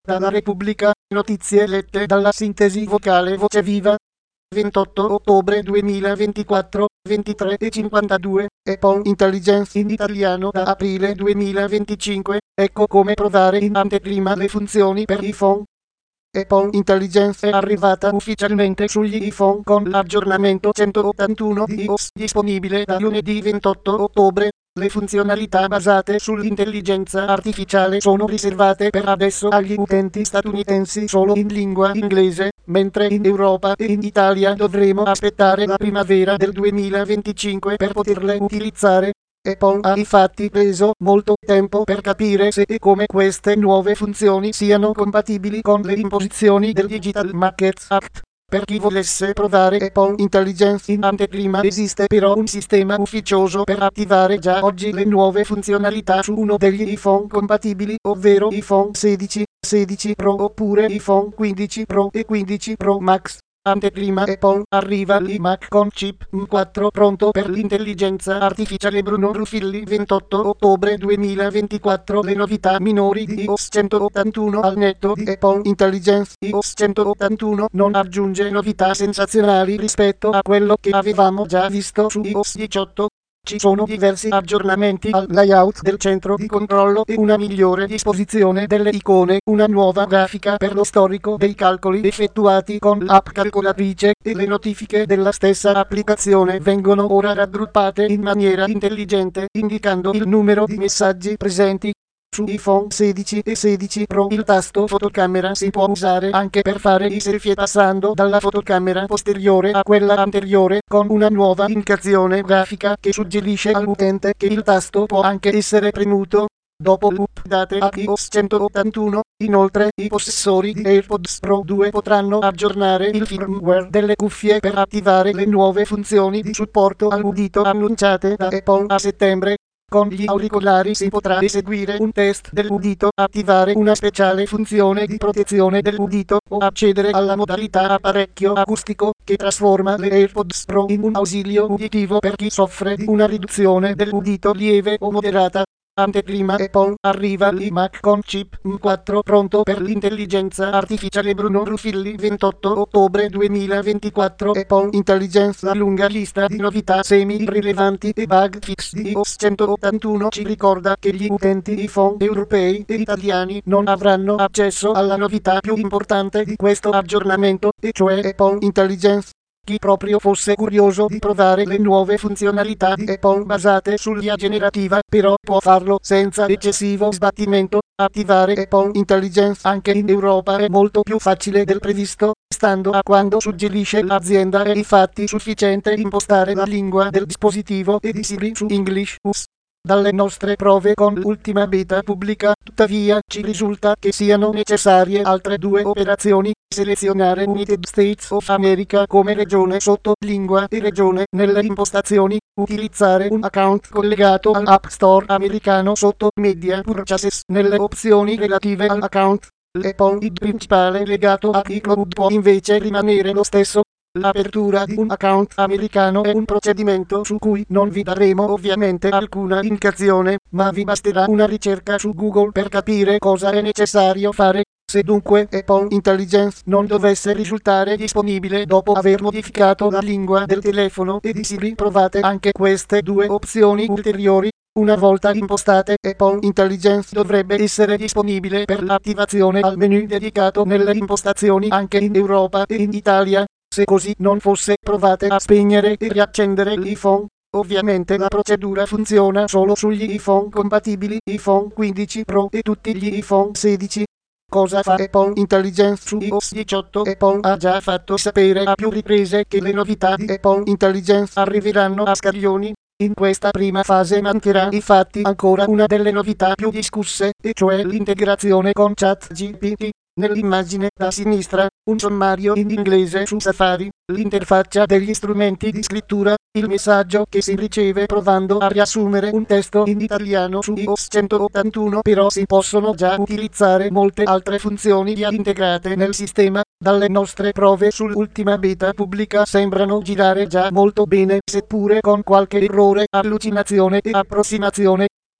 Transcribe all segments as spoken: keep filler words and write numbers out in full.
Dalla Repubblica, notizie lette dalla sintesi vocale Voce Viva. ventotto ottobre duemilaventiquattro, ventitré e cinquantadue, Apple Intelligence in italiano da aprile duemilaventicinque, ecco come provare in anteprima le funzioni per iPhone. Apple Intelligence è arrivata ufficialmente sugli iPhone con l'aggiornamento centottantuno di iOS disponibile da lunedì ventotto ottobre. Le funzionalità basate sull'intelligenza artificiale sono riservate per adesso agli utenti statunitensi solo in lingua inglese, mentre in Europa e in Italia dovremo aspettare la primavera del duemilaventicinque per poterle utilizzare. Apple ha infatti preso molto tempo per capire se e come queste nuove funzioni siano compatibili con le imposizioni del Digital Markets Act. Per chi volesse provare Apple Intelligence in anteprima esiste però un sistema ufficioso per attivare già oggi le nuove funzionalità su uno degli iPhone compatibili, ovvero iPhone sedici, sedici Pro oppure iPhone quindici Pro e quindici Pro Max. Anteprima Apple, arriva l'iMac con chip M quattro pronto per l'intelligenza artificiale. Bruno Rufilli. ventotto ottobre duemilaventiquattro. Le novità minori di iOS centottantuno al netto di Apple Intelligence. iOS centottantuno non aggiunge novità sensazionali rispetto a quello che avevamo già visto su iOS diciotto. Ci sono diversi aggiornamenti al layout del centro di controllo e una migliore disposizione delle icone, una nuova grafica per lo storico dei calcoli effettuati con l'app calcolatrice, e le notifiche della stessa applicazione vengono ora raggruppate in maniera intelligente, indicando il numero di messaggi presenti. Su iPhone sedici e sedici Pro il tasto fotocamera si può usare anche per fare i selfie passando dalla fotocamera posteriore a quella anteriore, con una nuova indicazione grafica che suggerisce all'utente che il tasto può anche essere premuto. Dopo l'update a iOS centottantuno, inoltre, i possessori di AirPods Pro due potranno aggiornare il firmware delle cuffie per attivare le nuove funzioni di supporto all'udito annunciate da Apple a settembre. Con gli auricolari si potrà eseguire un test dell'udito, attivare una speciale funzione di protezione dell'udito o accedere alla modalità apparecchio acustico, che trasforma le AirPods Pro in un ausilio uditivo per chi soffre di una riduzione dell'udito lieve o moderata. Anteprima Apple, arriva l'iMac con chip M quattro pronto per l'intelligenza artificiale. Bruno Rufilli. ventotto ottobre duemilaventiquattro. Apple Intelligence. La lunga lista di novità semi-irrilevanti e bug fix di iOS centottantuno ci ricorda che gli utenti iPhone europei e italiani non avranno accesso alla novità più importante di questo aggiornamento, e cioè Apple Intelligence. Chi proprio fosse curioso di provare le nuove funzionalità di Apple basate sull'I A generativa, però può farlo senza eccessivo sbattimento. Attivare Apple Intelligence anche in Europa è molto più facile del previsto, stando a quando suggerisce l'azienda. È infatti sufficiente impostare la lingua del dispositivo e di Siri su English U S. Dalle nostre prove con l'ultima beta pubblica, tuttavia, ci risulta che siano necessarie altre due operazioni: selezionare United States of America come regione sotto lingua e regione nelle impostazioni, utilizzare un account collegato all'App Store americano sotto Media Purchases nelle opzioni relative all'account. L'Apple I D principale legato a iCloud può invece rimanere lo stesso. L'apertura di un account americano è un procedimento su cui non vi daremo ovviamente alcuna indicazione, ma vi basterà una ricerca su Google per capire cosa è necessario fare. Se dunque Apple Intelligence non dovesse risultare disponibile dopo aver modificato la lingua del telefono e di Siri, provate anche queste due opzioni ulteriori. Una volta impostate, Apple Intelligence dovrebbe essere disponibile per l'attivazione al menu dedicato nelle impostazioni anche in Europa e in Italia. Se così non fosse, provate a spegnere e riaccendere l'iPhone. Ovviamente la procedura funziona solo sugli iPhone compatibili, iPhone quindici Pro e tutti gli iPhone sedici. Cosa fa Apple Intelligence su iOS diciotto? Apple ha già fatto sapere a più riprese che le novità di Apple Intelligence arriveranno a scaglioni. In questa prima fase mancherà infatti ancora una delle novità più discusse, e cioè l'integrazione con ChatGPT. Nell'immagine da sinistra, un sommario in inglese su Safari, l'interfaccia degli strumenti di scrittura, il messaggio che si riceve provando a riassumere un testo in italiano su iOS centottantuno. Però si possono già utilizzare molte altre funzioni già integrate nel sistema. Dalle nostre prove sull'ultima beta pubblica sembrano girare già molto bene, seppure con qualche errore, allucinazione e approssimazione.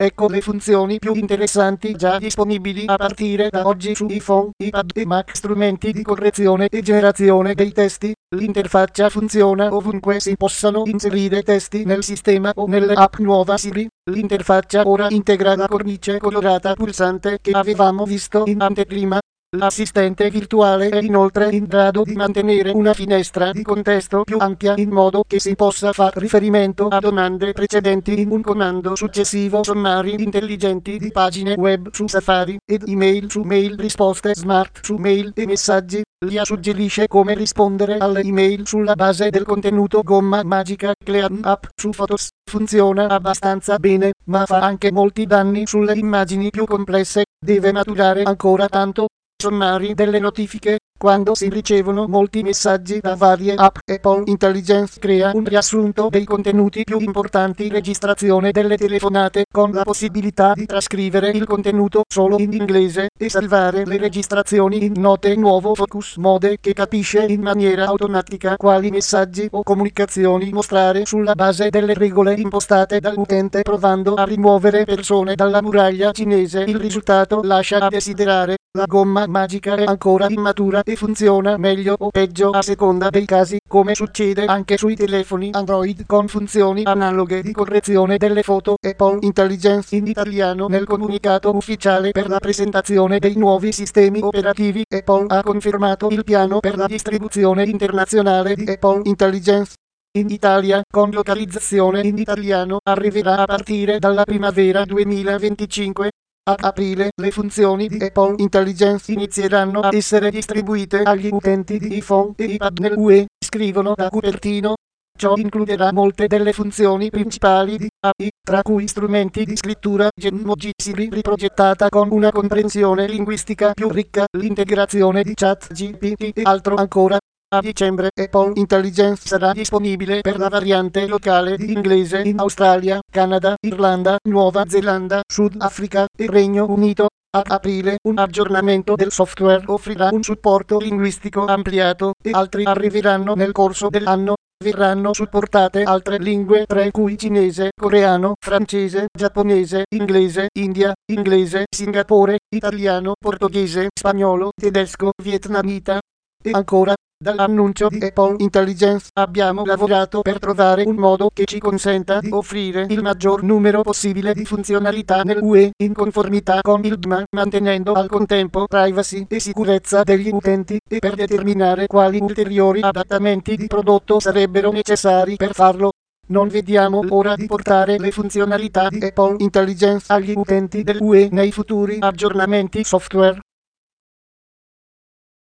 Ecco le funzioni più interessanti già disponibili a partire da oggi su iPhone, iPad e Mac. Strumenti di correzione e generazione dei testi. L'interfaccia funziona ovunque si possano inserire testi nel sistema o nelle app. Nuova Siri. L'interfaccia ora integra la cornice colorata pulsante che avevamo visto in anteprima. L'assistente virtuale è inoltre in grado di mantenere una finestra di contesto più ampia in modo che si possa far riferimento a domande precedenti in un comando successivo. Sommari intelligenti di pagine web su Safari ed email su Mail. Risposte smart su mail e messaggi. L I A suggerisce come rispondere alle email sulla base del contenuto. Gomma magica Clean App su Photos. Funziona abbastanza bene, ma fa anche molti danni sulle immagini più complesse. Deve maturare ancora tanto. Sommari delle notifiche. Quando si ricevono molti messaggi da varie app, Apple Intelligence crea un riassunto dei contenuti più importanti. Registrazione delle telefonate con la possibilità di trascrivere il contenuto solo in inglese e salvare le registrazioni in note. Nuovo Focus Mode che capisce in maniera automatica quali messaggi o comunicazioni mostrare sulla base delle regole impostate dall'utente. Provando a rimuovere persone dalla muraglia cinese, il risultato lascia a desiderare. La gomma magica è ancora immatura e funziona meglio o peggio a seconda dei casi, come succede anche sui telefoni Android con funzioni analoghe di correzione delle foto. Apple Intelligence in italiano. Nel comunicato ufficiale per la presentazione dei nuovi sistemi operativi, Apple ha confermato il piano per la distribuzione internazionale di Apple Intelligence. In Italia, con localizzazione in italiano, arriverà a partire dalla primavera duemilaventicinque. A aprile, le funzioni di Apple Intelligence inizieranno a essere distribuite agli utenti di iPhone e iPad nell'U E, scrivono da Cupertino. Ciò includerà molte delle funzioni principali di A I, tra cui strumenti di scrittura, Genmoji, Siri riprogettata con una comprensione linguistica più ricca, l'integrazione di ChatGPT e altro ancora. A dicembre, Apple Intelligence sarà disponibile per la variante locale di inglese in Australia, Canada, Irlanda, Nuova Zelanda, Sud Africa e Regno Unito. A aprile, un aggiornamento del software offrirà un supporto linguistico ampliato e altri arriveranno nel corso dell'anno. Verranno supportate altre lingue, tra cui cinese, coreano, francese, giapponese, inglese, India, inglese, Singapore, italiano, portoghese, spagnolo, tedesco, vietnamita. E ancora, dall'annuncio di Apple Intelligence abbiamo lavorato per trovare un modo che ci consenta di offrire il maggior numero possibile di funzionalità nell'U E, in conformità con il D M A, mantenendo al contempo privacy e sicurezza degli utenti, e per determinare quali ulteriori adattamenti di prodotto sarebbero necessari per farlo. Non vediamo l'ora di portare le funzionalità di Apple Intelligence agli utenti dell'U E nei futuri aggiornamenti software.